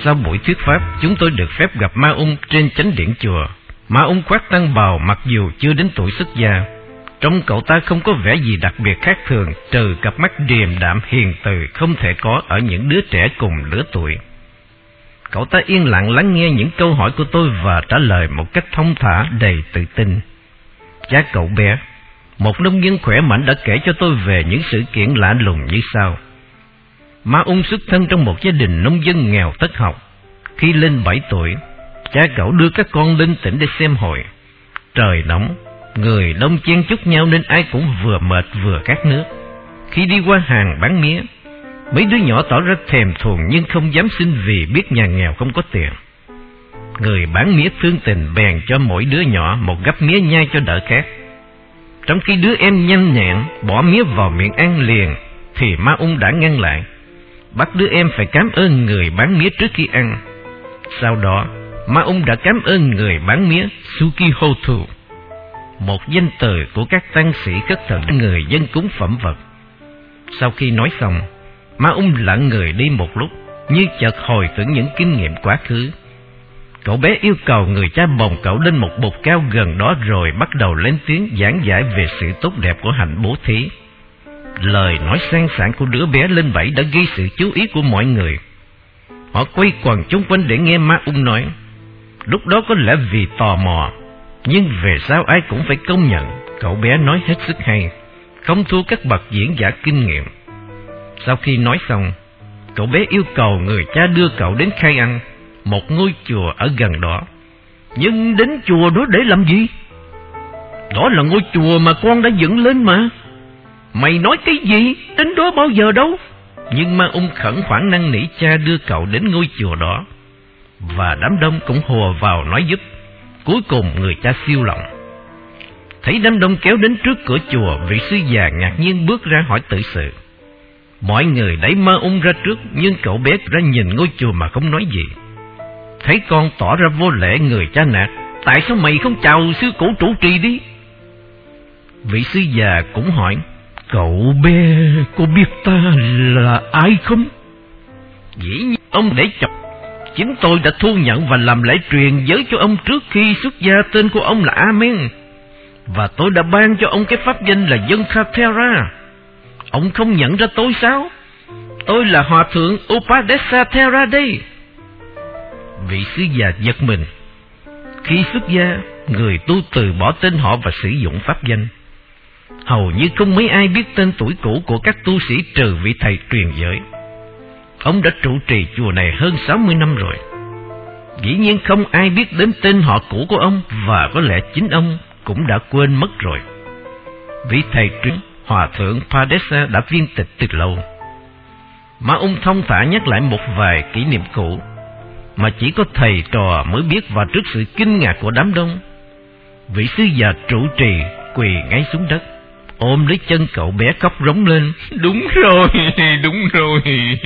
Sau buổi thuyết pháp, chúng tôi được phép gặp Ma Ung trên chánh điện chùa. Ma Ung khoác tăng bào mặc dù chưa đến tuổi xuất gia. Trong cậu ta không có vẻ gì đặc biệt khác thường, trừ cặp mắt điềm đạm hiền từ không thể có ở những đứa trẻ cùng lứa tuổi. Cậu ta yên lặng lắng nghe những câu hỏi của tôi và trả lời một cách thông thả đầy tự tin. Cha cậu bé, một nông dân khỏe mạnh, đã kể cho tôi về những sự kiện lạ lùng như sau. Ma Ung xuất thân trong một gia đình nông dân nghèo thất học. Khi lên 7 tuổi, cha cậu đưa các con lên tỉnh để xem hội. Trời nóng, người đông chen chúc nhau nên ai cũng vừa mệt vừa khát nước. Khi đi qua hàng bán mía, mấy đứa nhỏ tỏ ra thèm thuồng nhưng không dám xin vì biết nhà nghèo không có tiền. Người bán mía thương tình bèn cho mỗi đứa nhỏ một gắp mía nhai cho đỡ khát. Trong khi đứa em nhanh nhẹn bỏ mía vào miệng ăn liền, thì Ma Ung đã ngăn lại, bắt đứa em phải cảm ơn người bán mía trước khi ăn. Sau đó, Ma Ung đã cảm ơn người bán mía Sukihotu, một danh từ của các tăng sĩ khất thực người dân cúng phẩm vật. Sau khi nói xong, Ma Ung lặng người đi một lúc, như chợt hồi tưởng những kinh nghiệm quá khứ. Cậu bé yêu cầu người cha bồng cậu lên một bục cao gần đó rồi bắt đầu lên tiếng giảng giải về sự tốt đẹp của hạnh bố thí. Lời nói sang sảng của đứa bé lên 7 đã gây sự chú ý của mọi người. Họ quay quần chung quanh để nghe Ma Ung nói. Lúc đó có lẽ vì tò mò, nhưng về sau ai cũng phải công nhận cậu bé nói hết sức hay, không thua các bậc diễn giả kinh nghiệm. Sau khi nói xong, cậu bé yêu cầu người cha đưa cậu đến Khai Ăn, một ngôi chùa ở gần đó. Nhưng đến chùa đó để làm gì? Đó là ngôi chùa mà con đã dựng lên mà. Mày nói cái gì? Đến đó bao giờ đâu? Nhưng Ma Ung khẩn khoản năn nỉ cha đưa cậu đến ngôi chùa đó, và đám đông cũng hùa vào nói giúp. Cuối cùng người cha siêu lòng. Thấy đám đông kéo đến trước cửa chùa, vị sư già ngạc nhiên bước ra hỏi tự sự. Mọi người đẩy Ma Ung ra trước, nhưng cậu bé ra nhìn ngôi chùa mà không nói gì. Thấy con tỏ ra vô lễ, người cha nạt. Tại sao mày không chào sư cổ trụ trì đi? Vị sư già cũng hỏi. Cậu bé có biết ta là ai không? Dĩ nhiên ông để chọc. Chính tôi đã thu nhận và làm lễ truyền giới cho ông trước khi xuất gia. Tên của ông là Amen, và tôi đã ban cho ông cái pháp danh là Dân Khatera. Ông không nhận ra tôi sao? Tôi là hòa thượng Upadesa Thera đây. Vị sư già giật mình. Khi xuất gia, người tu từ bỏ tên họ và sử dụng pháp danh. Hầu như không mấy ai biết tên tuổi cũ của các tu sĩ trừ vị thầy truyền giới. Ông đã trụ trì chùa này hơn 60 năm rồi. Dĩ nhiên không ai biết đến tên họ cũ của ông, và có lẽ chính ông cũng đã quên mất rồi. Vị thầy truyền hòa thượng Padesa đã viên tịch từ lâu. Ma Ung thông thả nhắc lại một vài kỷ niệm cũ mà chỉ có thầy trò mới biết, và trước sự kinh ngạc của đám đông, vị sư già trụ trì quỳ ngay xuống đất, ôm lấy chân cậu bé khóc rống lên. Đúng rồi, đúng rồi.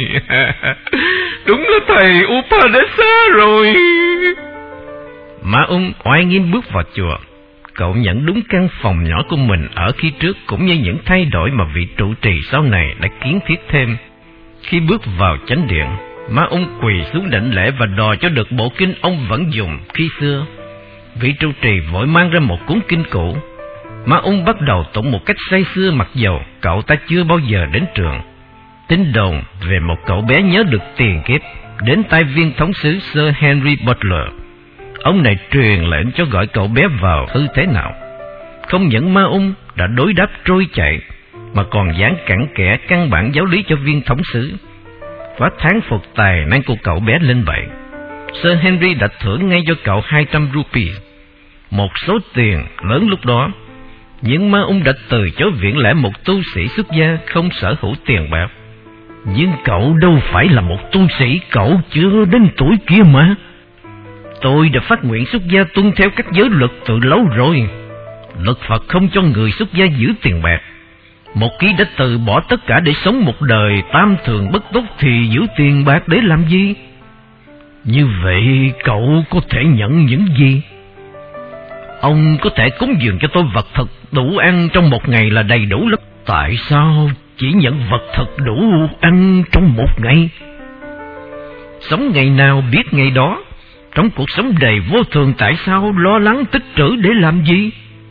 Đúng là thầy Upadesa rồi. Ma Ung oai nghiêm bước vào chùa. Cậu nhận đúng căn phòng nhỏ của mình ở khi trước, cũng như những thay đổi mà vị trụ trì sau này đã kiến thiết thêm. Khi bước vào chánh điện, Ma Ung quỳ xuống đảnh lễ và đòi cho được bộ kinh ông vẫn dùng khi xưa. Vị trụ trì vội mang ra một cuốn kinh cũ. Ma Ung bắt đầu tụng một cách say sưa, mặc dầu cậu ta chưa bao giờ đến trường. Tin đồn về một cậu bé nhớ được tiền kiếp đến tai viên thống sứ Sir Henry Butler. Ông này truyền lệnh cho gọi cậu bé vào thư thế nào. Không những Ma Ung đã đối đáp trôi chảy, mà còn giảng cặn kẽ căn bản giáo lý cho viên thống sứ, và thán phục tài năng của cậu bé lên vậy. Sir Henry đã thưởng ngay cho cậu 200 rupees, một số tiền lớn lúc đó. Nhưng Ma Ung đã từ chối viện lẽ một tu sĩ xuất gia không sở hữu tiền bạc. Nhưng cậu đâu phải là một tu sĩ, cậu chưa đến tuổi kia mà. Tôi đã phát nguyện xuất gia tuân theo các giới luật từ lâu rồi. Luật Phật không cho người xuất gia giữ tiền bạc. Một khi đã từ bỏ tất cả để sống một đời tam thường bất túc thì giữ tiền bạc để làm gì? Như vậy cậu có thể nhận những gì? Ông có thể cúng dường cho tôi vật thực đủ ăn trong một ngày là đầy đủ lắm. Tại sao chỉ nhận vật thực đủ ăn trong một ngày? Sống ngày nào biết ngày đó. Trong cuộc sống đầy vô thường, tại sao lo lắng tích trữ để làm gì?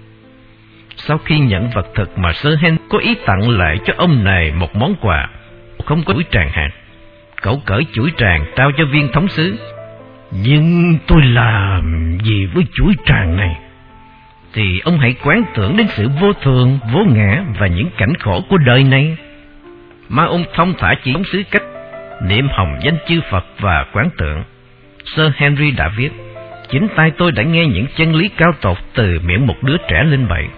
Sau khi nhận vật thực mà Sir Henry có ý tặng lại cho ông này một món quà không có chuỗi tràng hạt, cậu cởi chuỗi tràng trao cho viên thống sứ. Nhưng tôi làm gì với chuỗi tràng này? Thì ông hãy quán tưởng đến sự vô thường, vô ngã và những cảnh khổ của đời này. Ma ung thông thả chỉ thống sứ cách niệm hồng danh chư Phật và quán tưởng. Sir Henry đã viết, chính tay tôi đã nghe những chân lý cao tột từ miệng một đứa trẻ lên bậy.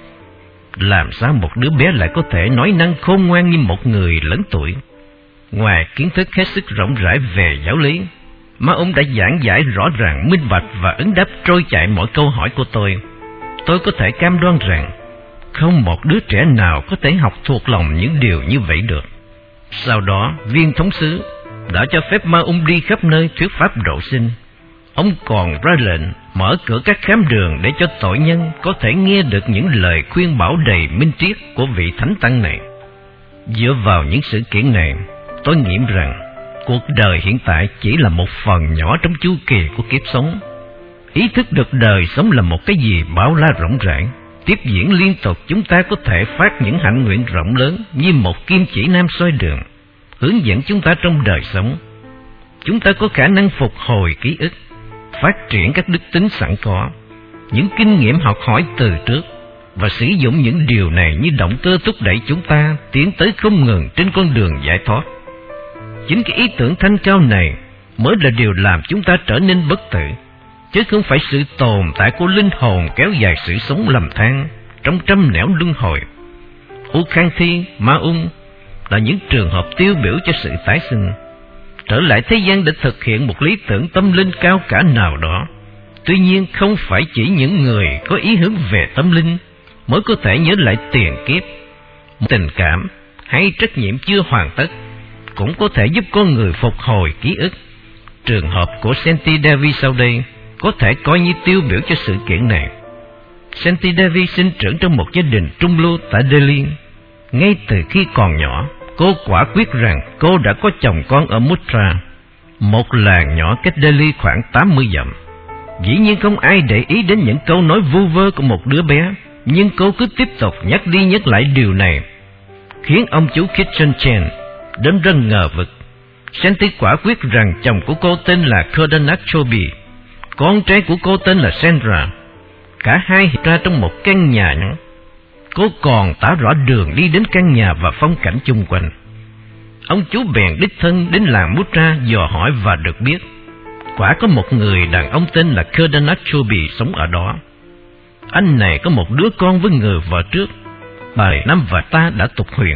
Làm sao một đứa bé lại có thể nói năng khôn ngoan như một người lớn tuổi? Ngoài kiến thức hết sức rộng rãi về giáo lý, Ma ung đã giảng giải rõ ràng, minh bạch và ứng đáp trôi chảy mọi câu hỏi của tôi. Tôi có thể cam đoan rằng không một đứa trẻ nào có thể học thuộc lòng những điều như vậy được. Sau đó, viên thống sứ đã cho phép Ma ung đi khắp nơi thuyết pháp độ sinh. Ông còn ra lệnh mở cửa các khám đường để cho tội nhân có thể nghe được những lời khuyên bảo đầy minh triết của vị thánh tăng này. Dựa vào những sự kiện này, tôi nghiệm rằng cuộc đời hiện tại chỉ là một phần nhỏ trong chu kỳ của kiếp sống. Ý thức được đời sống là một cái gì bao la rộng rãi, tiếp diễn liên tục, chúng ta có thể phát những hạnh nguyện rộng lớn như một kim chỉ nam soi đường, hướng dẫn chúng ta trong đời sống. Chúng ta có khả năng phục hồi ký ức, phát triển các đức tính sẵn có, những kinh nghiệm học hỏi từ trước, và sử dụng những điều này như động cơ thúc đẩy chúng ta tiến tới không ngừng trên con đường giải thoát. Chính cái ý tưởng thanh cao này mới là điều làm chúng ta trở nên bất tử, chứ không phải sự tồn tại của linh hồn kéo dài sự sống lầm than trong trăm nẻo luân hồi. Ukhanthi, Ma ung là những trường hợp tiêu biểu cho sự tái sinh. Trở lại thế gian để thực hiện một lý tưởng tâm linh cao cả nào đó. Tuy nhiên không phải chỉ những người có ý hướng về tâm linh mới có thể nhớ lại tiền kiếp. Tình cảm hay trách nhiệm chưa hoàn tất cũng có thể giúp con người phục hồi ký ức. Trường hợp của Senti Devi sau đây có thể coi như tiêu biểu cho sự kiện này. Senti Devi sinh trưởng trong một gia đình trung lưu tại Delhi. Ngay từ khi còn nhỏ, cô quả quyết rằng cô đã có chồng con ở Mutra, một làng nhỏ cách Delhi khoảng 80 dặm. Dĩ nhiên không ai để ý đến những câu nói vu vơ của một đứa bé, nhưng cô cứ tiếp tục nhắc đi nhắc lại điều này, khiến ông chú Kitchen Chen đến rất ngờ vực. Senti quả quyết rằng chồng của cô tên là Khodanath Chobi, con trai của cô tên là Sendra. Cả hai hiện ra trong một căn nhà nhỏ. Cô còn tả rõ đường đi đến căn nhà và phong cảnh chung quanh. Ông chú bèn đích thân đến làng Mutra dò hỏi và được biết quả có một người đàn ông tên là Khodanath Chobi sống ở đó. Anh này có một đứa con với người vợ trước, 7 năm và ta đã tục huyền.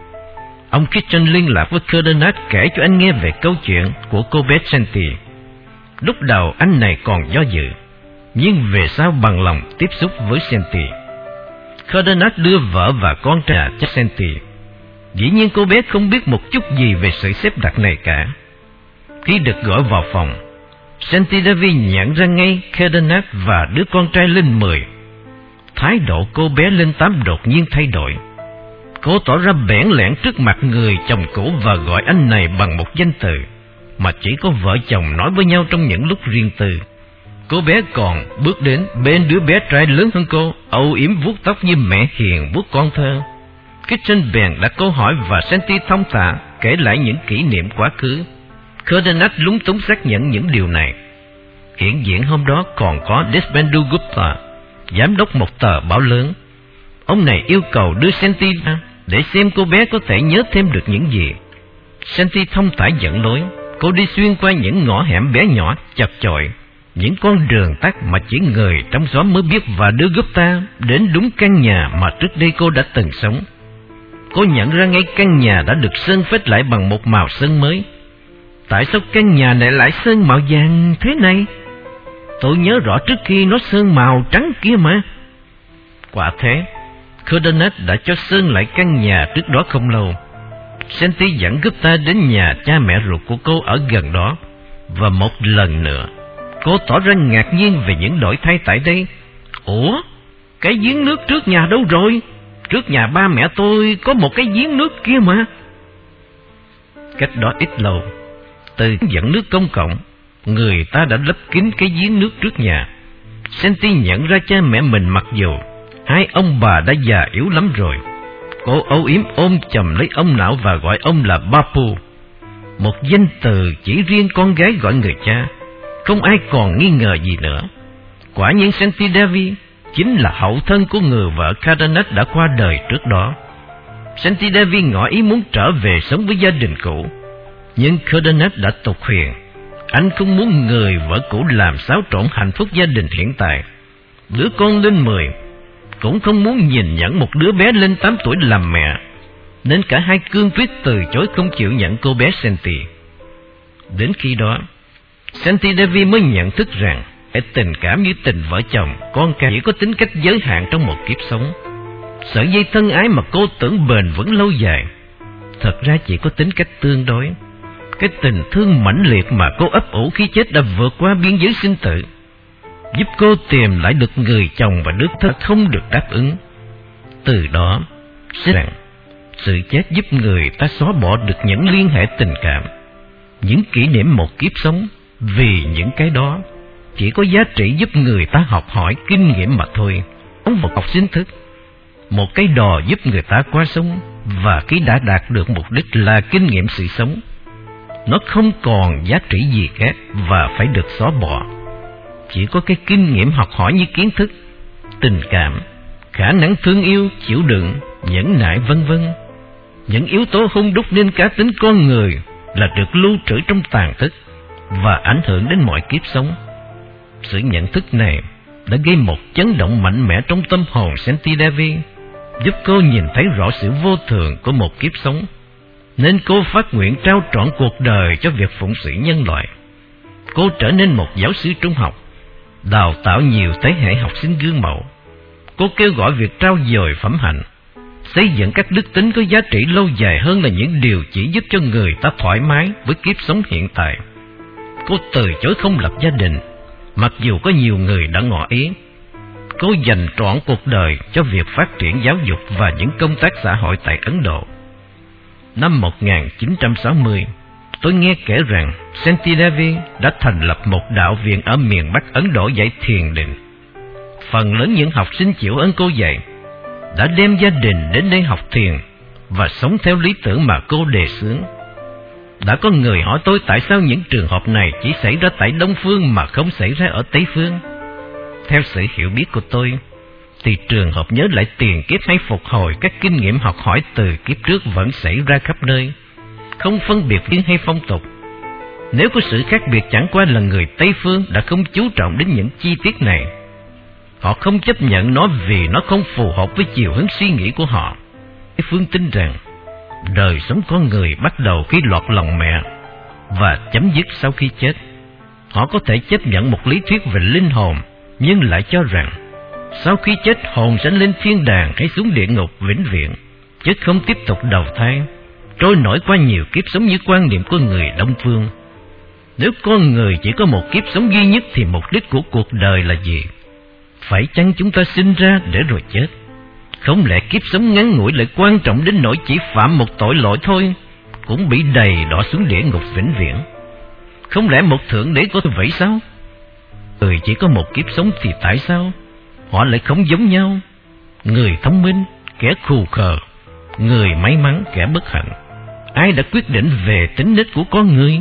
Ông Kitchen liên lạc với Khodanath kể cho anh nghe về câu chuyện của cô bé Senti. Lúc đầu anh này còn do dự, nhưng về sau bằng lòng tiếp xúc với Senti. Khodanath đưa vợ và con trai cho Senti. Dĩ nhiên cô bé không biết một chút gì về sự xếp đặt này cả. Khi được gọi vào phòng, Senti Devi nhận ra ngay Khodanath và đứa con trai lên 10. Thái độ cô bé lên 8 đột nhiên thay đổi. Cô tỏ ra bẽn lẽn trước mặt người chồng cũ và gọi anh này bằng một danh từ mà chỉ có vợ chồng nói với nhau trong những lúc riêng tư. Cô bé còn bước đến bên đứa bé trai lớn hơn cô, âu yếm vuốt tóc như mẹ hiền vuốt con thơ. Kitchen bèn đặt câu hỏi và Senti thông thả kể lại những kỷ niệm quá khứ. Khodanath lúng túng xác nhận những điều này. Hiện diện hôm đó còn có Deshbandhu Gupta, giám đốc một tờ báo lớn. Ông này yêu cầu đưa Senti ra để xem cô bé có thể nhớ thêm được những gì. Senti thông thả dẫn lối. Cô đi xuyên qua những ngõ hẻm bé nhỏ chật chội, những con đường tắt mà chỉ người trong xóm mới biết, và đưa Gupta đến đúng căn nhà mà trước đây cô đã từng sống. Cô nhận ra ngay căn nhà đã được sơn phết lại bằng một màu sơn mới. Tại sao căn nhà này lại sơn màu vàng thế này? Tôi nhớ rõ trước khi nó sơn màu trắng kia mà. Quả thế, Khodanath đã cho sơn lại căn nhà trước đó không lâu. Senti dẫn Gupta đến nhà cha mẹ ruột của cô ở gần đó, và một lần nữa cô tỏ ra ngạc nhiên về những đổi thay tại đây. Ủa, cái giếng nước trước nhà đâu rồi? Trước nhà ba mẹ tôi có một cái giếng nước kia mà. Cách đó ít lâu, Từ dẫn nước công cộng, người ta đã lấp kín cái giếng nước trước nhà. Senti nhận ra cha mẹ mình mặc dù hai ông bà đã già yếu lắm rồi. Cô âu yếm ôm chầm lấy ông não và gọi ông là Bapu, một danh từ chỉ riêng con gái gọi người cha. Không ai còn nghi ngờ gì nữa. Quả nhiên Senti Devi chính là hậu thân của người vợ Cardenas đã qua đời trước đó. Senti Devi ngỏ ý muốn trở về sống với gia đình cũ, nhưng Cardenas đã tục huyền. Anh không muốn người vợ cũ làm xáo trộn hạnh phúc gia đình hiện tại. Đứa con lên 10 cũng không muốn nhìn nhận một đứa bé lên 8 tuổi làm mẹ, nên cả hai cương quyết từ chối không chịu nhận cô bé Senti. Đến khi đó, Senti Devi mới nhận thức rằng tình cảm như tình vợ chồng, con cái chỉ có tính cách giới hạn trong một kiếp sống. Sợi dây thân ái mà cô tưởng bền vững lâu dài, thật ra chỉ có tính cách tương đối. Cái tình thương mãnh liệt mà cô ấp ủ khi chết đã vượt qua biên giới sinh tử, giúp cô tìm lại được người chồng và đứa thơ không được đáp ứng. Từ đó, rằng sự chết giúp người ta xóa bỏ được những liên hệ tình cảm, những kỷ niệm một kiếp sống, vì những cái đó chỉ có giá trị giúp người ta học hỏi kinh nghiệm mà thôi. Một học sinh thức, một cái đò giúp người ta qua sông, và khi đã đạt được mục đích là kinh nghiệm sự sống, nó không còn giá trị gì khác và phải được xóa bỏ. Chỉ có cái kinh nghiệm học hỏi như kiến thức, tình cảm, khả năng thương yêu, chịu đựng, nhẫn nại vân vân, những yếu tố hung đúc nên cá tính con người là được lưu trữ trong tàn thức và ảnh hưởng đến mọi kiếp sống. Sự nhận thức này đã gây một chấn động mạnh mẽ trong tâm hồn Senti Devi, giúp cô nhìn thấy rõ sự vô thường của một kiếp sống, nên cô phát nguyện trao trọn cuộc đời cho việc phụng sự nhân loại. Cô trở nên một giáo sư trung học, đào tạo nhiều thế hệ học sinh gương mẫu. Cô kêu gọi việc trao dồi phẩm hạnh, xây dựng các đức tính có giá trị lâu dài hơn là những điều chỉ giúp cho người ta thoải mái với kiếp sống hiện tại. Cô từ chối không lập gia đình, mặc dù có nhiều người đã ngỏ ý. Cô dành trọn cuộc đời cho việc phát triển giáo dục và những công tác xã hội tại Ấn Độ. Năm 1960, tôi nghe kể rằng Senti Devi đã thành lập một đạo viện ở miền Bắc Ấn Độ dạy thiền định. Phần lớn những học sinh chịu ơn cô dạy đã đem gia đình đến đây học thiền và sống theo lý tưởng mà cô đề xướng. Đã có người hỏi tôi tại sao những trường hợp này chỉ xảy ra tại Đông Phương mà không xảy ra ở Tây Phương. Theo sự hiểu biết của tôi, thì trường hợp nhớ lại tiền kiếp hay phục hồi các kinh nghiệm học hỏi từ kiếp trước vẫn xảy ra khắp nơi, không phân biệt riêng hay phong tục. Nếu có sự khác biệt chẳng qua là người Tây Phương đã không chú trọng đến những chi tiết này. Họ không chấp nhận nó vì nó không phù hợp với chiều hướng suy nghĩ của họ. Tây Phương tin rằng đời sống con người bắt đầu khi lọt lòng mẹ và chấm dứt sau khi chết. Họ có thể chấp nhận một lý thuyết về linh hồn, nhưng lại cho rằng sau khi chết hồn sẽ lên thiên đàng hay xuống địa ngục vĩnh viễn, chứ không tiếp tục đầu thai, trôi nổi qua nhiều kiếp sống như quan niệm của người Đông Phương. Nếu con người chỉ có một kiếp sống duy nhất thì mục đích của cuộc đời là gì? Phải chăng chúng ta sinh ra để rồi chết? Không lẽ kiếp sống ngắn ngủi lại quan trọng đến nỗi chỉ phạm một tội lỗi thôi cũng bị đầy đọa xuống địa ngục vĩnh viễn? Không lẽ một thượng đế có vậy sao? Người chỉ có một kiếp sống thì tại sao họ lại không giống nhau? Người thông minh, kẻ khù khờ, người may mắn, kẻ bất hạnh. Ai đã quyết định về tính nết của con người?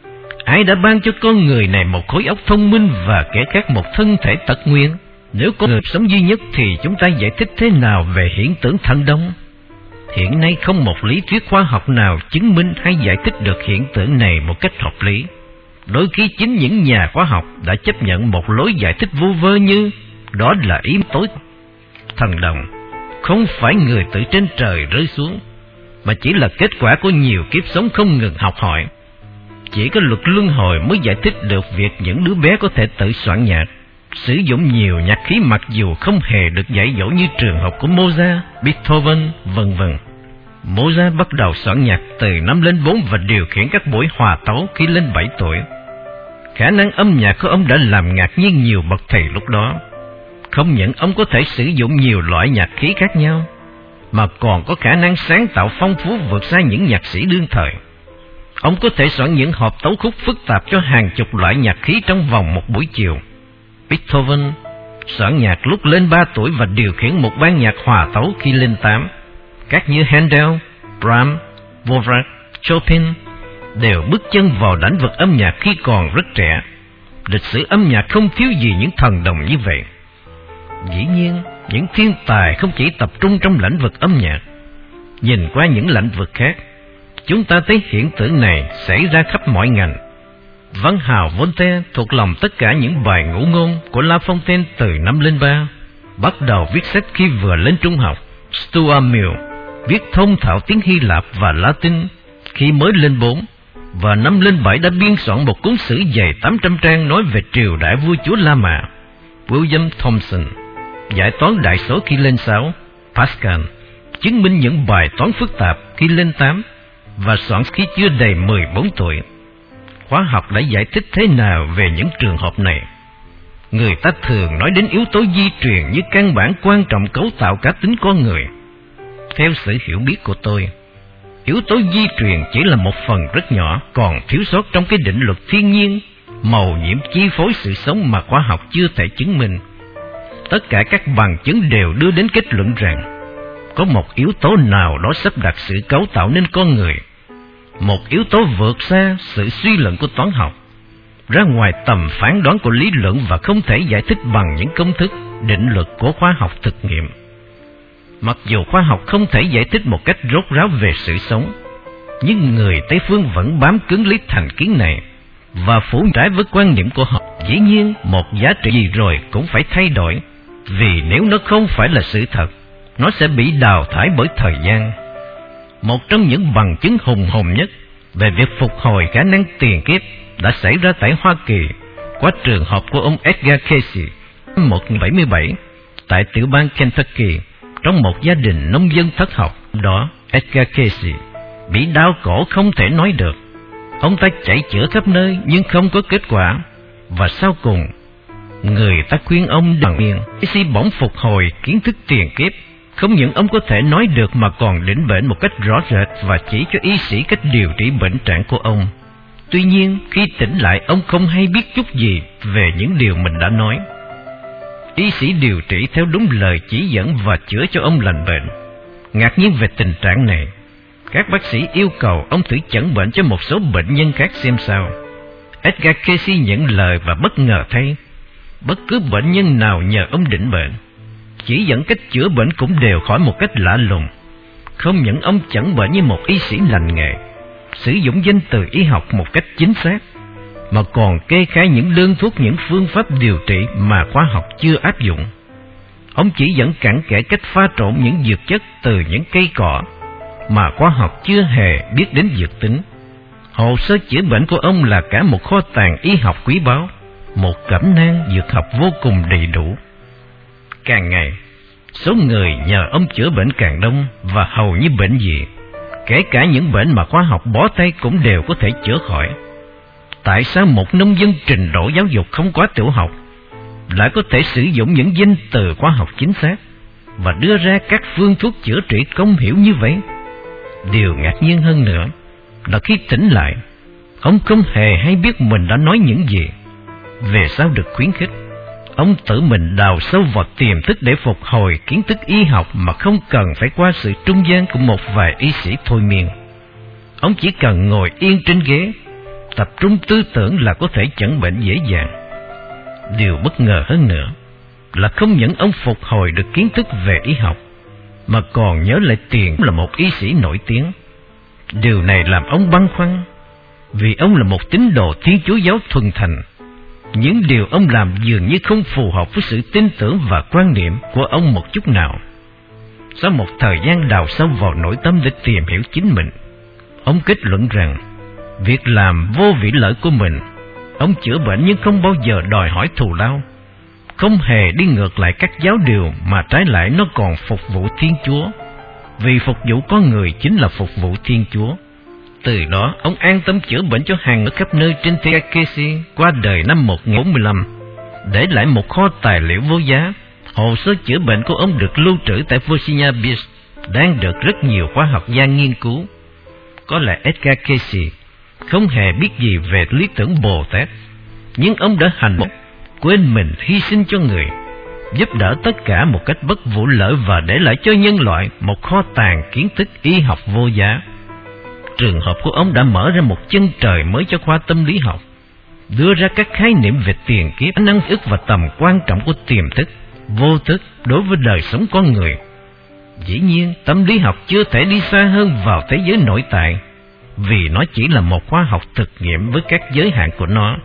Ai đã ban cho con người này một khối óc thông minh và kẻ khác một thân thể tật nguyền? Nếu con người sống duy nhất thì chúng ta giải thích thế nào về hiện tượng thần đông? Hiện nay không một lý thuyết khoa học nào chứng minh hay giải thích được hiện tượng này một cách hợp lý. Đôi khi chính những nhà khoa học đã chấp nhận một lối giải thích vu vơ như đó là ý tối. Thần đồng không phải người từ trên trời rơi xuống, mà chỉ là kết quả của nhiều kiếp sống không ngừng học hỏi. Chỉ có luật luân hồi mới giải thích được việc những đứa bé có thể tự soạn nhạc, sử dụng nhiều nhạc khí mặc dù không hề được dạy dỗ như trường hợp của Mozart, Beethoven, vân vân. Mozart bắt đầu soạn nhạc từ năm lên 4 và điều khiển các buổi hòa tấu khi lên 7 tuổi. Khả năng âm nhạc của ông đã làm ngạc nhiên nhiều bậc thầy lúc đó. Không những ông có thể sử dụng nhiều loại nhạc khí khác nhau, mà còn có khả năng sáng tạo phong phú vượt xa những nhạc sĩ đương thời. Ông có thể soạn những hợp tấu khúc phức tạp cho hàng chục loại nhạc khí trong vòng một buổi chiều. Beethoven soạn nhạc lúc lên 3 tuổi và điều khiển một ban nhạc hòa tấu khi lên 8. Các như Handel, Brahms, Dvorak, Chopin đều bước chân vào lĩnh vực âm nhạc khi còn rất trẻ. Lịch sử âm nhạc không thiếu gì những thần đồng như vậy. Dĩ nhiên, những thiên tài không chỉ tập trung trong lĩnh vực âm nhạc. Nhìn qua những lĩnh vực khác, chúng ta thấy hiện tượng này xảy ra khắp mọi ngành. Văn hào Voltaire thuộc lòng tất cả những bài ngụ ngôn của La Fontaine từ năm lên 3. Bắt đầu viết sách khi vừa lên trung học. Stuart Mill viết thông thạo tiếng Hy Lạp và Latin khi mới lên 4. Và năm lên 7 đã biên soạn một cuốn sử dày 800 trang nói về triều đại vua chúa La Mã. William Thomson giải toán đại số khi lên 6. Pascal chứng minh những bài toán phức tạp khi lên 8 và soạn khi chưa đầy 14 tuổi. Khoa học đã giải thích thế nào về những trường hợp này? Người ta thường nói đến yếu tố di truyền như căn bản quan trọng cấu tạo cá tính con người. Theo sự hiểu biết của tôi, yếu tố di truyền chỉ là một phần rất nhỏ, còn thiếu sót trong cái định luật thiên nhiên, mầu nhiệm chi phối sự sống mà khoa học chưa thể chứng minh. Tất cả các bằng chứng đều đưa đến kết luận rằng có một yếu tố nào đó sắp đặt sự cấu tạo nên con người, một yếu tố vượt xa sự suy luận của toán học, ra ngoài tầm phán đoán của lý luận và không thể giải thích bằng những công thức, định luật của khoa học thực nghiệm. Mặc dù khoa học không thể giải thích một cách rốt ráo về sự sống, nhưng người Tây phương vẫn bám cứng lấy thành kiến này và phủ trái với quan niệm của họ. Dĩ nhiên, một giá trị gì rồi cũng phải thay đổi, vì nếu nó không phải là sự thật, nó sẽ bị đào thải bởi thời gian. Một trong những bằng chứng hùng hồn nhất về việc phục hồi khả năng tiền kiếp đã xảy ra tại Hoa Kỳ qua trường hợp của ông Edgar Cayce năm 1977 tại tiểu bang Kentucky trong một gia đình nông dân thất học. Đó, Edgar Cayce bị đau cổ không thể nói được. Ông ta chạy chữa khắp nơi nhưng không có kết quả, và sau cùng người ta khuyên ông đừng yên. Cayce bỗng phục hồi kiến thức tiền kiếp. Không những ông có thể nói được mà còn đỉnh bệnh một cách rõ rệt và chỉ cho y sĩ cách điều trị bệnh trạng của ông. Tuy nhiên, khi tỉnh lại, ông không hay biết chút gì về những điều mình đã nói. Y sĩ điều trị theo đúng lời chỉ dẫn và chữa cho ông lành bệnh. Ngạc nhiên về tình trạng này, các bác sĩ yêu cầu ông thử chẩn bệnh cho một số bệnh nhân khác xem sao. Edgar Cayce nhận lời và bất ngờ thay, bất cứ bệnh nhân nào nhờ ông định bệnh, chỉ dẫn cách chữa bệnh cũng đều khỏi một cách lạ lùng. Không những ông chẩn bệnh như một y sĩ lành nghề, sử dụng danh từ y học một cách chính xác, mà còn kê khai những đơn thuốc, những phương pháp điều trị mà khoa học chưa áp dụng. Ông chỉ dẫn cặn kẽ cách pha trộn những dược chất từ những cây cỏ mà khoa học chưa hề biết đến dược tính. Hồ sơ chữa bệnh của ông là cả một kho tàng y học quý báu, một cẩm nang dược học vô cùng đầy đủ. Càng ngày, số người nhờ ông chữa bệnh càng đông và hầu như bệnh gì, kể cả những bệnh mà khoa học bó tay cũng đều có thể chữa khỏi. Tại sao một nông dân trình độ giáo dục không quá tiểu học lại có thể sử dụng những danh từ khoa học chính xác và đưa ra các phương thuốc chữa trị công hiểu như vậy? Điều ngạc nhiên hơn nữa là khi tỉnh lại, ông không hề hay biết mình đã nói những gì. Về sau được khuyến khích, ông tự mình đào sâu vào tiềm thức để phục hồi kiến thức y học mà không cần phải qua sự trung gian của một vài y sĩ thôi miên. Ông chỉ cần ngồi yên trên ghế, tập trung tư tưởng là có thể chẩn bệnh dễ dàng. Điều bất ngờ hơn nữa là không những ông phục hồi được kiến thức về y học, mà còn nhớ lại tiền là một y sĩ nổi tiếng. Điều này làm ông băn khoăn, vì ông là một tín đồ Thiên Chúa giáo thuần thành. Những điều ông làm dường như không phù hợp với sự tin tưởng và quan niệm của ông một chút nào. Sau một thời gian đào sâu vào nội tâm để tìm hiểu chính mình, ông kết luận rằng việc làm vô vị lợi của mình. Ông chữa bệnh nhưng không bao giờ đòi hỏi thù lao, không hề đi ngược lại các giáo điều, mà trái lại nó còn phục vụ Thiên Chúa, vì phục vụ con người chính là phục vụ Thiên Chúa. Từ đó, ông an tâm chữa bệnh cho hàng ở khắp nơi trên thế giới. Cayce qua đời năm 1945, để lại một kho tài liệu vô giá. Hồ sơ chữa bệnh của ông được lưu trữ tại Virginia Beach, đang được rất nhiều khoa học gia nghiên cứu. Có lẽ Edgar Cayce không hề biết gì về lý tưởng Bồ Tát, nhưng ông đã hành động, quên mình hy sinh cho người, giúp đỡ tất cả một cách bất vụ lợi và để lại cho nhân loại một kho tàng kiến thức y học vô giá. Trường hợp của ông đã mở ra một chân trời mới cho khoa tâm lý học, đưa ra các khái niệm về tiền kiếp, năng ức và tầm quan trọng của tiềm thức, vô thức đối với đời sống con người. Dĩ nhiên, tâm lý học chưa thể đi xa hơn vào thế giới nội tại, vì nó chỉ là một khoa học thực nghiệm với các giới hạn của nó.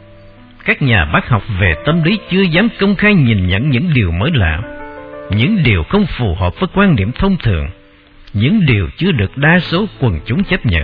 Các nhà bác học về tâm lý chưa dám công khai nhìn nhận những điều mới lạ, những điều không phù hợp với quan điểm thông thường, những điều chưa được đa số quần chúng chấp nhận.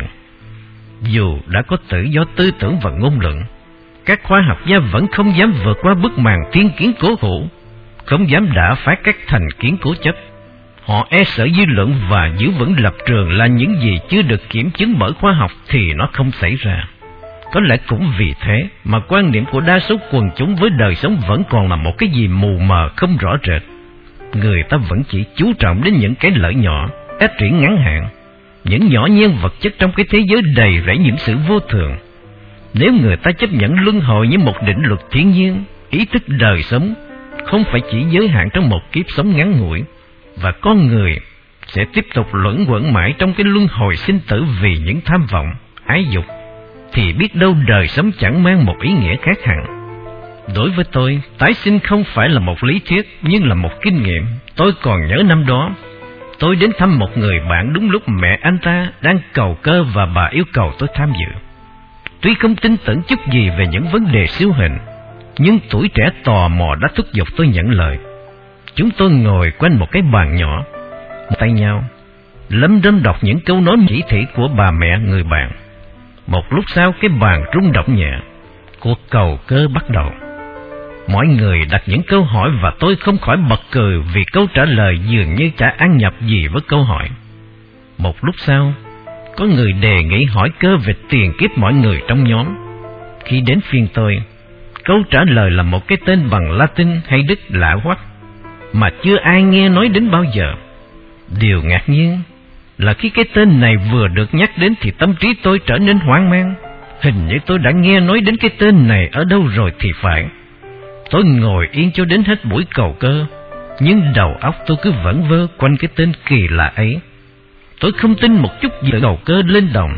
Dù đã có tự do tư tưởng và ngôn luận, các khoa học gia vẫn không dám vượt qua bức màn thiên kiến cố hữu, không dám đả phá các thành kiến cố chấp. Họ e sợ dư luận và giữ vững lập trường là những gì chưa được kiểm chứng bởi khoa học thì nó không xảy ra. Có lẽ cũng vì thế mà quan niệm của đa số quần chúng với đời sống vẫn còn là một cái gì mù mờ không rõ rệt. Người ta vẫn chỉ chú trọng đến những cái lợi nhỏ, phát triển ngắn hạn, những nhỏ nhen vật chất trong cái thế giới đầy rẫy những sự vô thường. Nếu người ta chấp nhận luân hồi như một định luật thiên nhiên, ý thức đời sống không phải chỉ giới hạn trong một kiếp sống ngắn ngủi, và con người sẽ tiếp tục luẩn quẩn mãi trong cái luân hồi sinh tử vì những tham vọng, ái dục, thì biết đâu đời sống chẳng mang một ý nghĩa khác hẳn. Đối với tôi, tái sinh không phải là một lý thuyết, nhưng là một kinh nghiệm. Tôi còn nhớ năm đó, tôi đến thăm một người bạn đúng lúc mẹ anh ta đang cầu cơ và bà yêu cầu tôi tham dự. Tuy không tin tưởng chút gì về những vấn đề siêu hình, nhưng tuổi trẻ tò mò đã thúc giục tôi nhận lời. Chúng tôi ngồi quanh một cái bàn nhỏ, tay nhau, lấm râm đọc những câu nói chỉ thị của bà mẹ người bạn. Một lúc sau cái bàn rung động nhẹ, cuộc cầu cơ bắt đầu. Mọi người đặt những câu hỏi và tôi không khỏi bật cười vì câu trả lời dường như chả ăn nhập gì với câu hỏi. Một lúc sau, có người đề nghị hỏi cơ về tiền kiếp mọi người trong nhóm. Khi đến phiên tôi, câu trả lời là một cái tên bằng Latin hay Đức lạ hoắc mà chưa ai nghe nói đến bao giờ. Điều ngạc nhiên là khi cái tên này vừa được nhắc đến thì tâm trí tôi trở nên hoang mang. Hình như tôi đã nghe nói đến cái tên này ở đâu rồi thì phải. Tôi ngồi yên cho đến hết buổi cầu cơ, nhưng đầu óc tôi cứ vẩn vơ quanh cái tên kỳ lạ ấy. Tôi không tin một chút gì cầu cơ lên đồng.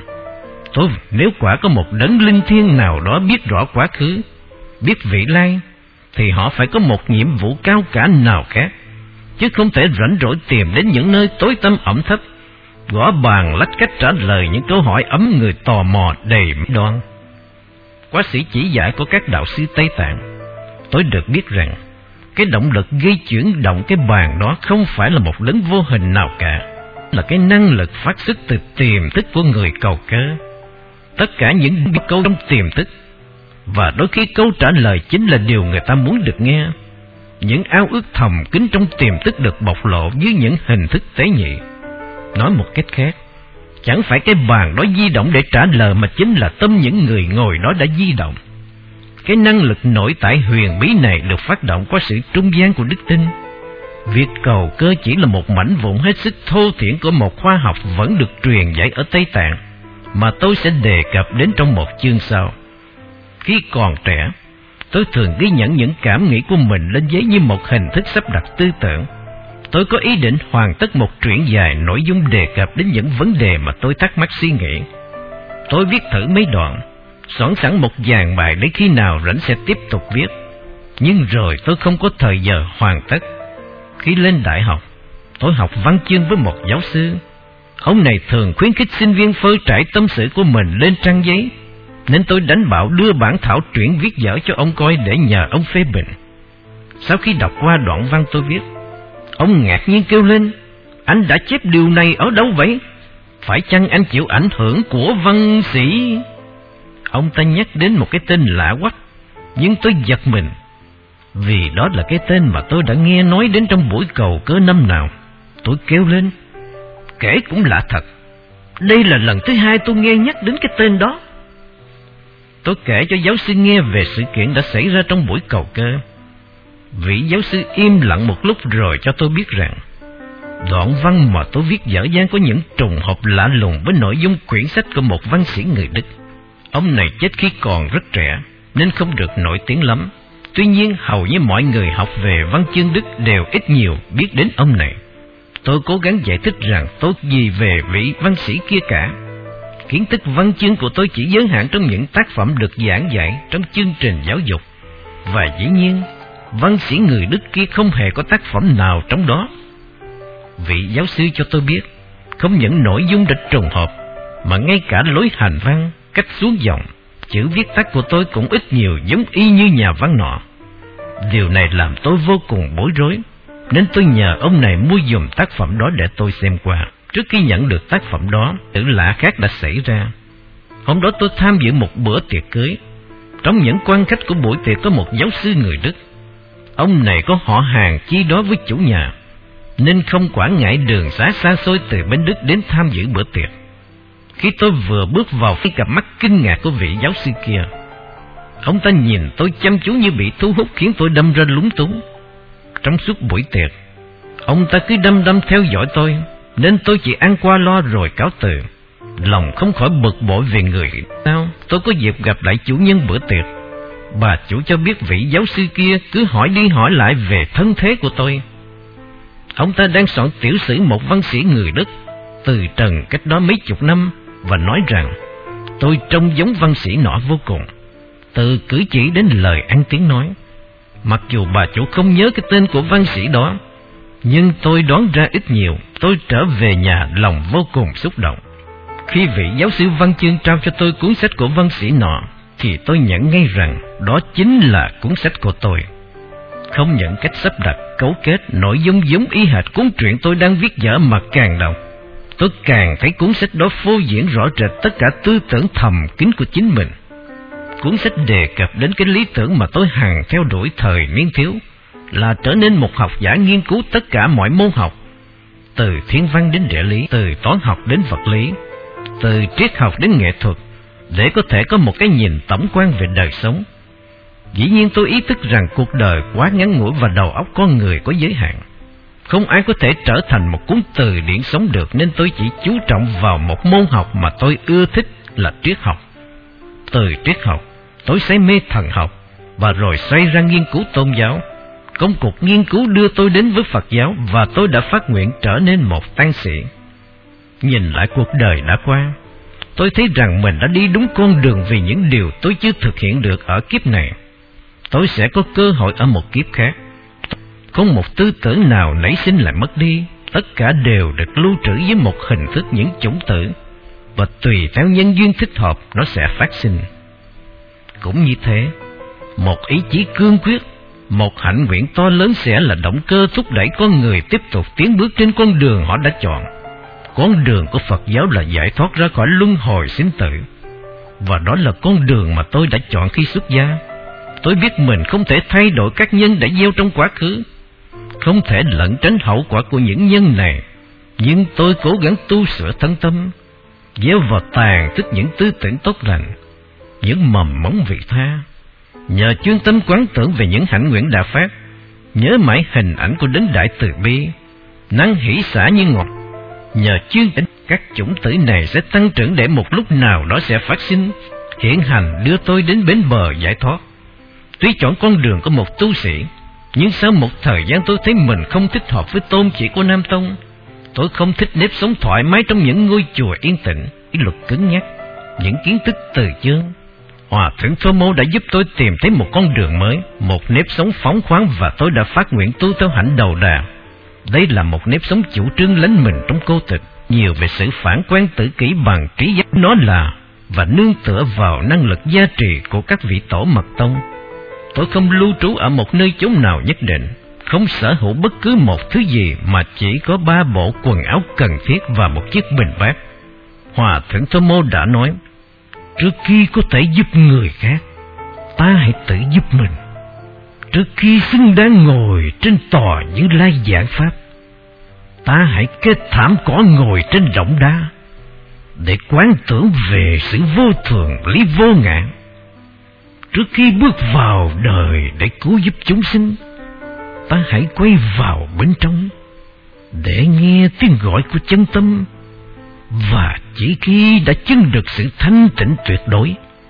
Nếu quả có một đấng linh thiêng nào đó biết rõ quá khứ, biết vị lai, thì họ phải có một nhiệm vụ cao cả nào khác, chứ không thể rảnh rỗi tìm đến những nơi tối tăm ẩm thấp, gõ bàn lách cách trả lời những câu hỏi ấm người tò mò đầy đoan. Quá sĩ chỉ dạy của các đạo sư Tây Tạng, tôi được biết rằng cái động lực gây chuyển động cái bàn đó không phải là một đấng vô hình nào cả, là cái năng lực phát xuất từ tiềm thức của người cầu cơ. Tất cả những câu trong tiềm thức, và đôi khi câu trả lời chính là điều người ta muốn được nghe. Những ao ước thầm kín trong tiềm thức được bộc lộ dưới những hình thức tế nhị. Nói một cách khác, chẳng phải cái bàn đó di động để trả lời, mà chính là tâm những người ngồi đó đã di động. Cái năng lực nội tại huyền bí này được phát động qua sự trung gian của đức tin. Việc cầu cơ chỉ là một mảnh vụn hết sức thô thiển của một khoa học vẫn được truyền dạy ở Tây Tạng, mà tôi sẽ đề cập đến trong một chương sau. Khi còn trẻ, tôi thường ghi nhận những cảm nghĩ của mình lên giấy như một hình thức sắp đặt tư tưởng. Tôi có ý định hoàn tất một truyện dài nội dung đề cập đến những vấn đề mà tôi thắc mắc suy nghĩ. Tôi viết thử mấy đoạn, soạn sẵn một dàn bài để khi nào rảnh sẽ tiếp tục viết. Nhưng rồi tôi không có thời giờ hoàn tất. Khi lên đại học, tôi học văn chương với một giáo sư. Ông này thường khuyến khích sinh viên phơi trải tâm sự của mình lên trang giấy, nên tôi đánh bạo đưa bản thảo truyện viết dở cho ông coi để nhờ ông phê bình. Sau khi đọc qua đoạn văn tôi viết, ông ngạc nhiên kêu lên: "Anh đã chép điều này ở đâu vậy? Phải chăng anh chịu ảnh hưởng của văn sĩ?" Ông ta nhắc đến một cái tên lạ hoắc, nhưng tôi giật mình, vì đó là cái tên mà tôi đã nghe nói đến trong buổi cầu cơ năm nào. Tôi kêu lên: "Kể cũng lạ thật, đây là lần thứ hai tôi nghe nhắc đến cái tên đó." Tôi kể cho giáo sư nghe về sự kiện đã xảy ra trong buổi cầu cơ. Vị giáo sư im lặng một lúc rồi cho tôi biết rằng đoạn văn mà tôi viết dở dang có những trùng hợp lạ lùng với nội dung quyển sách của một văn sĩ người Đức. Ông này chết khi còn rất trẻ, nên không được nổi tiếng lắm. Tuy nhiên, hầu như mọi người học về văn chương Đức đều ít nhiều biết đến ông này. Tôi cố gắng giải thích rằng tôi gì về vị văn sĩ kia cả. Kiến thức văn chương của tôi chỉ giới hạn trong những tác phẩm được giảng dạy trong chương trình giáo dục. Và dĩ nhiên, văn sĩ người Đức kia không hề có tác phẩm nào trong đó. Vị giáo sư cho tôi biết, không những nội dung đã trùng hợp, mà ngay cả lối hành văn, cách xuống giọng, chữ viết tắt của tôi cũng ít nhiều giống y như nhà văn nọ. Điều này làm tôi vô cùng bối rối, nên tôi nhờ ông này mua dùm tác phẩm đó để tôi xem qua. Trước khi nhận được tác phẩm đó, sự lạ khác đã xảy ra. Hôm đó tôi tham dự một bữa tiệc cưới. Trong những quan khách của buổi tiệc có một giáo sư người Đức. Ông này có họ hàng chi đó với chủ nhà, nên không quản ngại đường xá xa xôi từ bên Đức đến tham dự bữa tiệc. Khi tôi vừa bước vào với cặp mắt kinh ngạc của vị giáo sư kia, ông ta nhìn tôi chăm chú như bị thu hút, khiến tôi đâm ra lúng túng. Trong suốt buổi tiệc, ông ta cứ đăm theo dõi tôi, nên tôi chỉ ăn qua loa rồi cáo từ. Lòng không khỏi bực bội về người sao. Tôi có dịp gặp lại chủ nhân bữa tiệc. Bà chủ cho biết vị giáo sư kia cứ hỏi đi hỏi lại về thân thế của tôi. Ông ta đang soạn tiểu sử một văn sĩ người Đức từ trần cách đó mấy chục năm, và nói rằng tôi trông giống văn sĩ nọ vô cùng, từ cử chỉ đến lời ăn tiếng nói. Mặc dù bà chủ không nhớ cái tên của văn sĩ đó, nhưng tôi đoán ra ít nhiều. Tôi trở về nhà lòng vô cùng xúc động. Khi vị giáo sư văn chương trao cho tôi cuốn sách của văn sĩ nọ, thì tôi nhận ngay rằng đó chính là cuốn sách của tôi. Không những cách sắp đặt, cấu kết, nội dung giống y hệt cuốn truyện tôi đang viết dở, mà càng đọc, tôi càng thấy cuốn sách đó phô diễn rõ rệt tất cả tư tưởng thầm kín của chính mình. Cuốn sách đề cập đến cái lý tưởng mà tôi hằng theo đuổi thời niên thiếu, là trở nên một học giả nghiên cứu tất cả mọi môn học, từ thiên văn đến địa lý, từ toán học đến vật lý, từ triết học đến nghệ thuật, để có thể có một cái nhìn tổng quan về đời sống. Dĩ nhiên tôi ý thức rằng cuộc đời quá ngắn ngủi và đầu óc con người có giới hạn. Không ai có thể trở thành một cuốn từ điển sống được, nên tôi chỉ chú trọng vào một môn học mà tôi ưa thích là triết học. Từ triết học, tôi say mê thần học, và rồi xoay ra nghiên cứu tôn giáo. Công cuộc nghiên cứu đưa tôi đến với Phật giáo, và tôi đã phát nguyện trở nên một tăng sĩ. Nhìn lại cuộc đời đã qua, tôi thấy rằng mình đã đi đúng con đường, vì những điều tôi chưa thực hiện được ở kiếp này, tôi sẽ có cơ hội ở một kiếp khác. Không một tư tưởng nào nảy sinh lại mất đi, tất cả đều được lưu trữ với một hình thức những chủng tử, và tùy theo nhân duyên thích hợp nó sẽ phát sinh. Cũng như thế, một ý chí cương quyết, một hạnh nguyện to lớn sẽ là động cơ thúc đẩy con người tiếp tục tiến bước trên con đường họ đã chọn. Con đường của Phật giáo là giải thoát ra khỏi luân hồi sinh tử, và đó là con đường mà tôi đã chọn khi xuất gia. Tôi biết mình không thể thay đổi các nhân đã gieo trong quá khứ, không thể lẩn tránh hậu quả của những nhân này, nhưng tôi cố gắng tu sửa thân tâm, gieo vào tàn tích những tư tưởng tốt lành, những mầm mống vị tha. Nhờ chuyên tâm quán tưởng về những hạnh nguyện đã phát, nhớ mãi hình ảnh của đấng đại từ bi, năng hỷ xả như ngọc. Nhờ chuyên tính, các chủng tử này sẽ tăng trưởng để một lúc nào đó sẽ phát sinh, hiện hành đưa tôi đến bến bờ giải thoát. Tuy chọn con đường của một tu sĩ, nhưng sau một thời gian tôi thấy mình không thích hợp với tôn chỉ của Nam Tông. Tôi không thích nếp sống thoải mái trong những ngôi chùa yên tĩnh, ý luật cứng nhắc, những kiến thức từ chương. Hòa thượng Thomo đã giúp tôi tìm thấy một con đường mới, một nếp sống phóng khoáng, và tôi đã phát nguyện tu theo hạnh đầu đà. Đây là một nếp sống chủ trương lánh mình trong cô tịch, nhiều về sự phản quan tự kỷ bằng trí giác nó là, và nương tựa vào năng lực gia trì của các vị tổ mật tông. Tôi không lưu trú ở một nơi chốn nào nhất định, không sở hữu bất cứ một thứ gì, mà chỉ có 3 bộ quần áo cần thiết và một chiếc bình bát. Hòa thượng Thomo đã nói, trước khi có thể giúp người khác, ta hãy tự giúp mình. Trước khi xứng đáng ngồi trên tòa Như Lai giảng pháp, ta hãy kết thảm cỏ ngồi trên động đá, để quán tưởng về sự vô thường lý vô ngã. Trước khi bước vào đời để cứu giúp chúng sinh, ta hãy quay vào bên trong để nghe tiếng gọi của chân tâm. Và chỉ khi đã chứng được sự thanh tịnh tuyệt đối,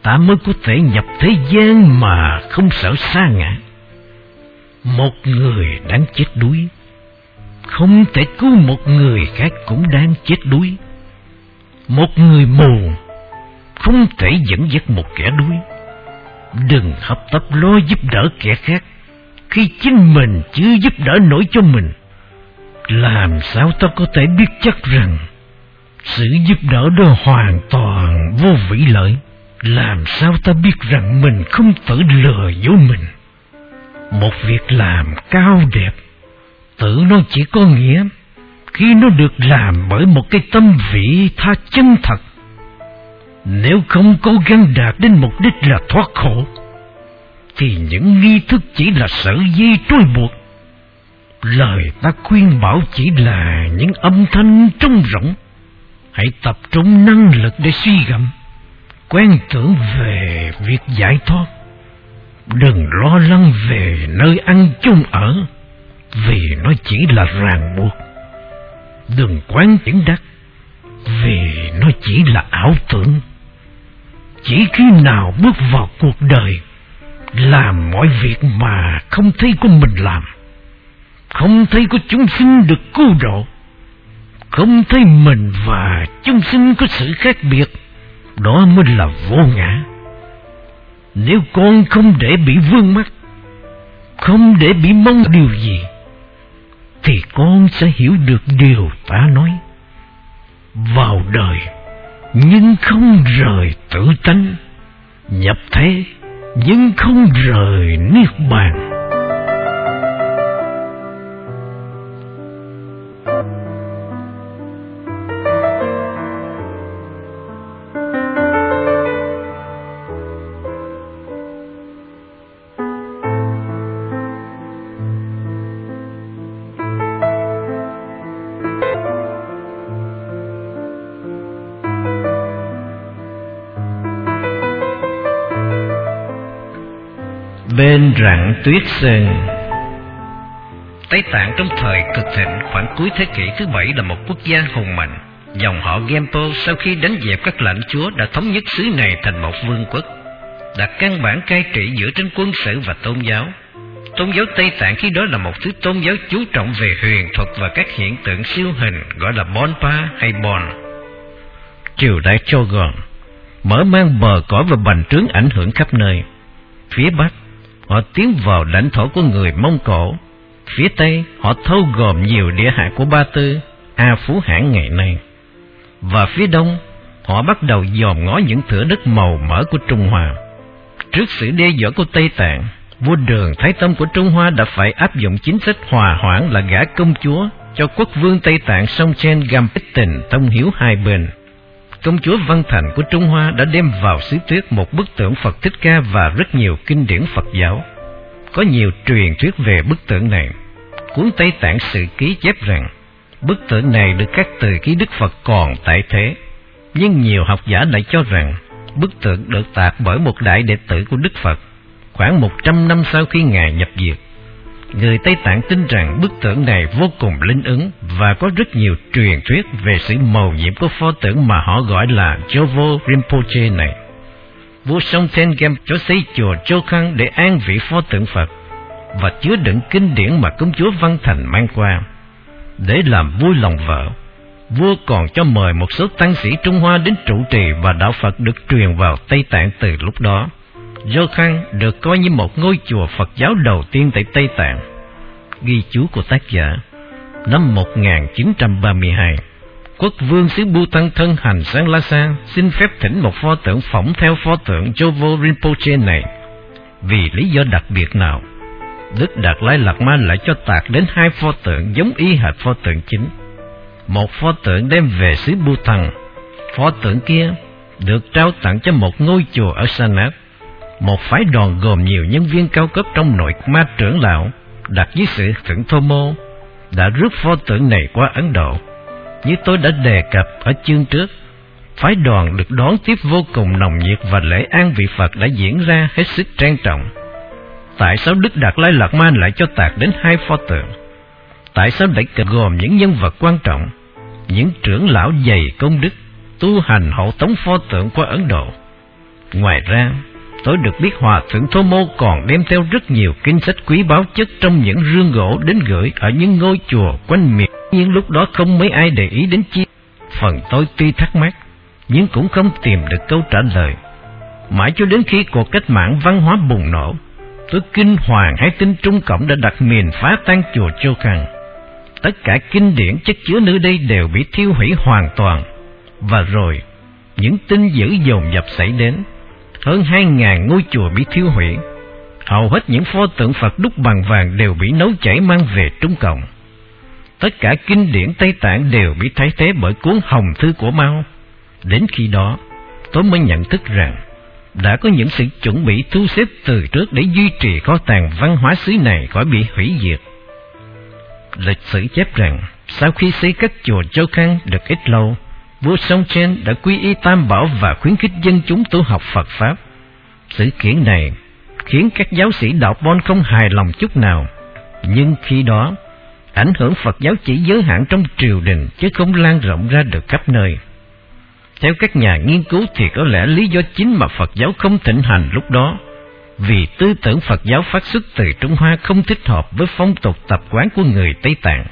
ta mới có thể nhập thế gian mà không sợ sa ngã. Một người đang chết đuối không thể cứu một người khác cũng đang chết đuối. Một người mù không thể dẫn dắt một kẻ đuối. Đừng hấp tấp lo giúp đỡ kẻ khác khi chính mình chưa giúp đỡ nổi cho mình. Làm sao ta có thể biết chắc rằng sự giúp đỡ đó hoàn toàn vô vị lợi? Làm sao ta biết rằng mình không tự lừa dối mình? Một việc làm cao đẹp tự nó chỉ có nghĩa khi nó được làm bởi một cái tâm vị tha chân thật. Nếu không cố gắng đạt đến mục đích là thoát khổ, thì những nghi thức chỉ là sợi dây trói buộc. Lời ta khuyên bảo chỉ là những âm thanh trống rỗng. Hãy tập trung năng lực để suy gẫm, quen tưởng về việc giải thoát. Đừng lo lắng về nơi ăn chốn ở, vì nó chỉ là ràng buộc. Đừng quán chứng đắc, vì nó chỉ là ảo tưởng. Chỉ khi nào bước vào cuộc đời, làm mọi việc mà không thấy của mình làm, không thấy có chúng sinh được cứu độ, không thấy mình và chúng sinh có sự khác biệt, đó mới là vô ngã. Nếu con không để bị vương mắc, không để bị mong điều gì, thì con sẽ hiểu được điều ta nói. Vào đời nhưng không rời tự tánh, nhập thế nhưng không rời niết bàn. Bên rặng tuyết sơn. Tây Tạng trong thời cực thịnh khoảng cuối thế kỷ thứ 7 là một quốc gia hùng mạnh. Dòng họ Genpo sau khi đánh dẹp các lãnh chúa đã thống nhất xứ này thành một vương quốc, đặt căn bản cai trị dựa trên quân sự và tôn giáo. Tôn giáo Tây Tạng khi đó là một thứ tôn giáo chú trọng về huyền thuật và các hiện tượng siêu hình, gọi là Bonpa hay Bon. Triều đại Chogon mở mang bờ cõi và bành trướng ảnh hưởng khắp nơi. Phía Bắc họ tiến vào lãnh thổ của người Mông Cổ. Phía Tây họ thâu gồm nhiều địa hạt của Ba Tư, A Phú Hãn ngày nay. Và phía Đông họ bắt đầu dòm ngó những thửa đất màu mỡ của Trung Hoa. Trước sự đe dọa của Tây Tạng, vua Đường Thái Tông của Trung Hoa đã phải áp dụng chính sách hòa hoãn là gả công chúa cho quốc vương Tây Tạng Songtsen Gampetten thông hiếu hai bên. Công chúa Văn Thành của Trung Hoa đã đem vào xứ Tuyết một bức tượng Phật Thích Ca và rất nhiều kinh điển Phật giáo. Có nhiều truyền thuyết về bức tượng này. Cuốn Tây Tạng Sử Ký chép rằng bức tượng này được khắc từ khi Đức Phật còn tại thế, nhưng nhiều học giả lại cho rằng bức tượng được tạc bởi một đại đệ tử của Đức Phật khoảng 100 năm sau khi Ngài nhập diệt. Người Tây Tạng tin rằng bức tượng này vô cùng linh ứng và có rất nhiều truyền thuyết về sự mầu nhiệm của pho tượng mà họ gọi là Jovo Rinpoche này. Vua Songtsen Gem cho xây chùa Chokhang để an vị pho tượng Phật và chứa đựng kinh điển mà công chúa Văn Thành mang qua. Để làm vui lòng vợ, vua còn cho mời một số tăng sĩ Trung Hoa đến trụ trì và đạo Phật được truyền vào Tây Tạng từ lúc đó. Chokhang được coi như một ngôi chùa Phật giáo đầu tiên tại Tây Tạng. Ghi chú của tác giả: năm 1932, quốc vương xứ Bhutan thân hành sang Lhasa xin phép thỉnh một pho tượng phỏng theo pho tượng Jovo Rinpoche này. Vì lý do đặc biệt nào, Đức Đạt Lai Lạt Ma lại cho tạc đến hai pho tượng giống y hệt pho tượng chính. Một pho tượng đem về xứ Bhutan, pho tượng kia được trao tặng cho một ngôi chùa ở Sanat. Một phái đoàn gồm nhiều nhân viên cao cấp trong nội ma trưởng lão đặt dưới sự thượng Thomo đã rước pho tượng này qua Ấn Độ. Như tôi đã đề cập ở chương trước, phái đoàn được đón tiếp vô cùng nồng nhiệt và lễ an vị Phật đã diễn ra hết sức trang trọng. Tại sao Đức Đạt Lai Lạt Ma lại cho tạc đến hai pho tượng? Tại sao lại gồm những nhân vật quan trọng, những trưởng lão dày công đức tu hành hộ tống pho tượng qua Ấn Độ? Ngoài ra, tôi được biết Hòa thượng Thô Mô còn đem theo rất nhiều kinh sách quý báu chất trong những rương gỗ đến gửi ở những ngôi chùa quanh miền. Nhưng lúc đó không mấy ai để ý đến chi. Phần tôi tuy thắc mắc, nhưng cũng không tìm được câu trả lời. Mãi cho đến khi cuộc cách mạng văn hóa bùng nổ, tôi kinh hoàng hay tin Trung Cộng đã đặt miền phá tan chùa Châu Khang. Tất cả kinh điển chất chứa nơi đây đều bị thiêu hủy hoàn toàn. Và rồi, những tin dữ dồn dập xảy đến. Hơn 2.000 ngôi chùa bị thiêu hủy. Hầu hết những pho tượng Phật đúc bằng vàng đều bị nấu chảy mang về Trung Cộng. Tất cả kinh điển Tây Tạng đều bị thay thế bởi cuốn Hồng Thư của Mao. Đến khi đó, tôi mới nhận thức rằng đã có những sự chuẩn bị thu xếp từ trước để duy trì kho tàng văn hóa xứ này khỏi bị hủy diệt. Lịch sử chép rằng, sau khi xây các chùa Châu Khang được ít lâu, vua Song Chen đã quy y Tam Bảo và khuyến khích dân chúng tu học Phật Pháp. Sự kiện này khiến các giáo sĩ đạo Bon không hài lòng chút nào. Nhưng khi đó, ảnh hưởng Phật giáo chỉ giới hạn trong triều đình chứ không lan rộng ra được khắp nơi. Theo các nhà nghiên cứu thì có lẽ lý do chính mà Phật giáo không thịnh hành lúc đó vì tư tưởng Phật giáo phát xuất từ Trung Hoa không thích hợp với phong tục tập quán của người Tây Tạng.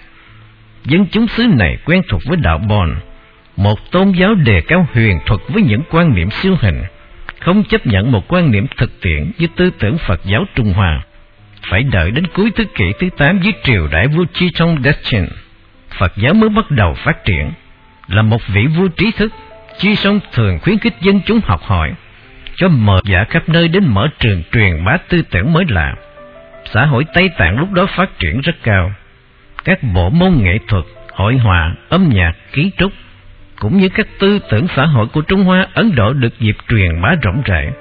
Dân chúng xứ này quen thuộc với đạo Bon, một tôn giáo đề cao huyền thuật với những quan niệm siêu hình, không chấp nhận một quan niệm thực tiễn như tư tưởng Phật giáo Trung Hoa. Phải đợi đến cuối thế kỷ thứ 8 dưới triều đại vua Chitong Detchen, Phật giáo mới bắt đầu phát triển. Là một vị vua trí thức, Chitong thường khuyến khích dân chúng học hỏi, cho mời giả khắp nơi đến mở trường truyền bá tư tưởng mới lạ. Xã hội Tây Tạng lúc đó phát triển rất cao. Các bộ môn nghệ thuật, hội họa, âm nhạc, kiến trúc, cũng như các tư tưởng xã hội của Trung Hoa, Ấn Độ được dịp truyền bá rộng rãi.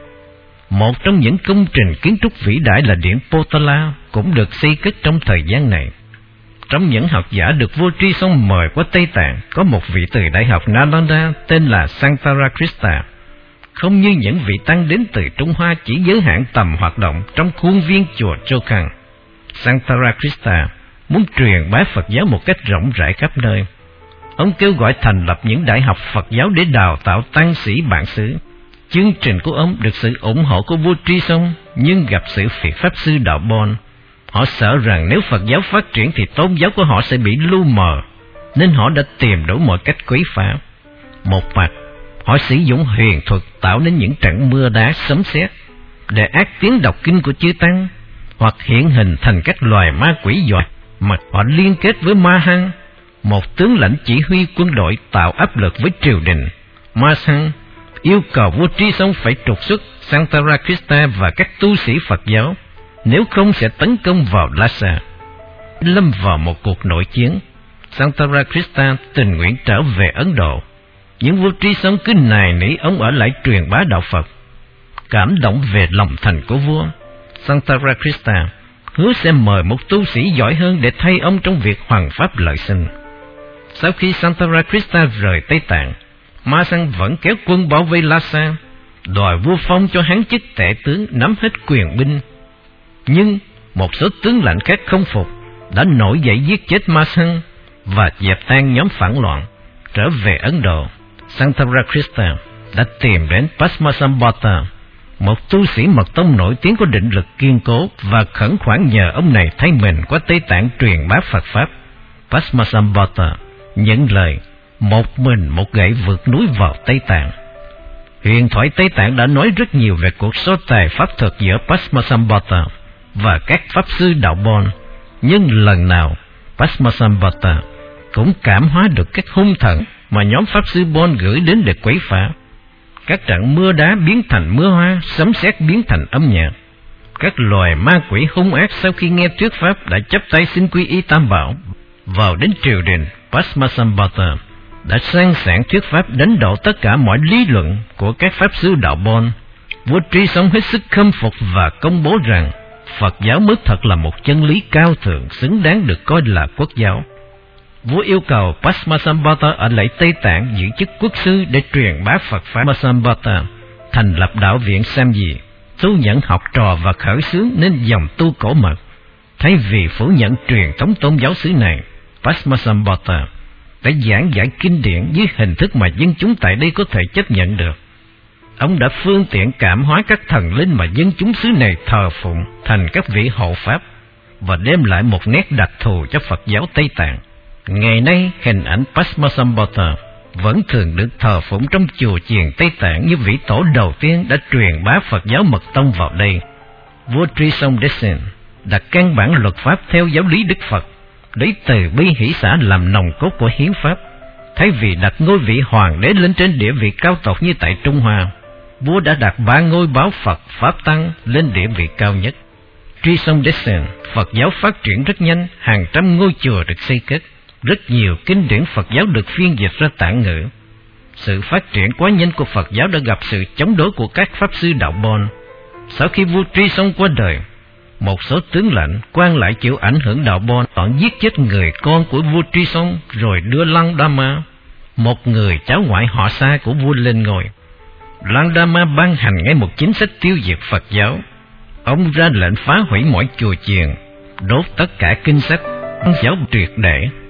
Một trong những công trình kiến trúc vĩ đại là Điện Potala cũng được xây cất trong thời gian này. Trong những học giả được vua Tri Song mời qua Tây Tạng, có một vị từ Đại học Nalanda tên là Santarakrishna. Không như những vị tăng đến từ Trung Hoa chỉ giới hạn tầm hoạt động trong khuôn viên chùa Châu Khang, Santarakrishna muốn truyền bá Phật giáo một cách rộng rãi khắp nơi. Ông kêu gọi thành lập những đại học Phật giáo để đào tạo tăng sĩ bản xứ. Chương trình của ông được sự ủng hộ của vua Tri Song, nhưng gặp sự phiệt pháp sư đạo Bon. Họ sợ rằng nếu Phật giáo phát triển thì tôn giáo của họ sẽ bị lu mờ, nên họ đã tìm đủ mọi cách quấy phá. Một mặt, họ sử dụng huyền thuật tạo nên những trận mưa đá sấm sét để ác tiếng đọc kinh của chư tăng, hoặc hiện hình thành các loài ma quỷ dọa. Mặt họ liên kết với Ma Hăng, một tướng lãnh chỉ huy quân đội tạo áp lực với triều đình. Ma Hăng yêu cầu vua Tri Song phải trục xuất Santarakrishna và các tu sĩ Phật giáo, nếu không sẽ tấn công vào Lhasa. Lâm vào một cuộc nội chiến, Santarakrishna tình nguyện trở về Ấn Độ, nhưng vua Tri Song cứ nài nỉ ông ở lại truyền bá đạo Phật. Cảm động về lòng thành của vua, Santarakrishna hứa sẽ mời một tu sĩ giỏi hơn để thay ông trong việc hoằng pháp lợi sinh. Sau khi Santarakrishna rời Tây Tạng, Ma Sang vẫn kéo quân bảo vệ Lhasa, đòi vua phong cho hắn chức tể tướng nắm hết quyền binh. Nhưng một số tướng lãnh khác không phục, đã nổi dậy giết chết Ma Sang và dẹp tan nhóm phản loạn. Trở về Ấn Độ, Santarakrishna đã tìm đến Padmasambhata, một tu sĩ mật tông nổi tiếng có định lực kiên cố, và khẩn khoản nhờ ông này thay mình qua Tây Tạng truyền bá Phật Pháp. Padmasambhata nhận lời, một mình một gậy vượt núi vào Tây Tạng. Huyền thoại Tây Tạng đã nói rất nhiều về cuộc so tài pháp thuật giữa Padmasambhata và các pháp sư đạo Bon, nhưng lần nào Padmasambhata cũng cảm hóa được các hung thần mà nhóm pháp sư Bon gửi đến để quấy phá. Các trận mưa đá biến thành mưa hoa, sấm sét biến thành âm nhạc. Các loài ma quỷ hung ác sau khi nghe thuyết pháp đã chắp tay xin quy y Tam Bảo. Vào đến triều đình, Padmasambhata đã sang sảng thuyết pháp đánh đổ tất cả mọi lý luận của các pháp sư đạo Bon. Vua Tri Song hết sức khâm phục và công bố rằng Phật giáo mới thật là một chân lý cao thượng, xứng đáng được coi là quốc giáo. Vua yêu cầu Padmasambhata ở lại Tây Tạng giữ chức quốc sư để truyền bá Phật pháp. Padmasambhata thành lập đạo viện Samji, thu nhận học trò và khởi xướng nên dòng tu cổ mật. Thay vì phủ nhận truyền thống tôn giáo xứ này, Padmasambhata đã giảng giải kinh điển dưới hình thức mà dân chúng tại đây có thể chấp nhận được. Ông đã phương tiện cảm hóa các thần linh mà dân chúng xứ này thờ phụng thành các vị hộ pháp, và đem lại một nét đặc thù cho Phật giáo Tây Tạng. Ngày nay, hình ảnh Padmasambhava vẫn thường được thờ phụng trong chùa chiền Tây Tạng như vị tổ đầu tiên đã truyền bá Phật giáo Mật Tông vào đây. Vua Trisong Detsen đặt căn bản luật pháp theo giáo lý Đức Phật, lấy từ bi hỷ xả làm nòng cốt của hiến pháp. Thay vì đặt ngôi vị hoàng đế lên trên địa vị cao tột như tại Trung Hoa, vua đã đặt 3 ngôi báo Phật, Pháp Tăng lên địa vị cao nhất. Trisong Detsen, Phật giáo phát triển rất nhanh, hàng trăm ngôi chùa được xây cất, rất nhiều kinh điển Phật giáo được phiên dịch ra Tạng ngữ. Sự phát triển quá nhanh của Phật giáo đã gặp sự chống đối của các pháp sư đạo Bon. Sau khi vua Trisong qua đời, một số tướng lãnh quan lại chịu ảnh hưởng đạo Bon chọn giết chết người con của vua Trisong rồi đưa Langdama, một người cháu ngoại họ xa của vua, lên ngôi. Langdama ban hành ngay một chính sách tiêu diệt Phật giáo. Ông ra lệnh phá hủy mọi chùa chiền, đốt tất cả kinh sách giáo triệt để.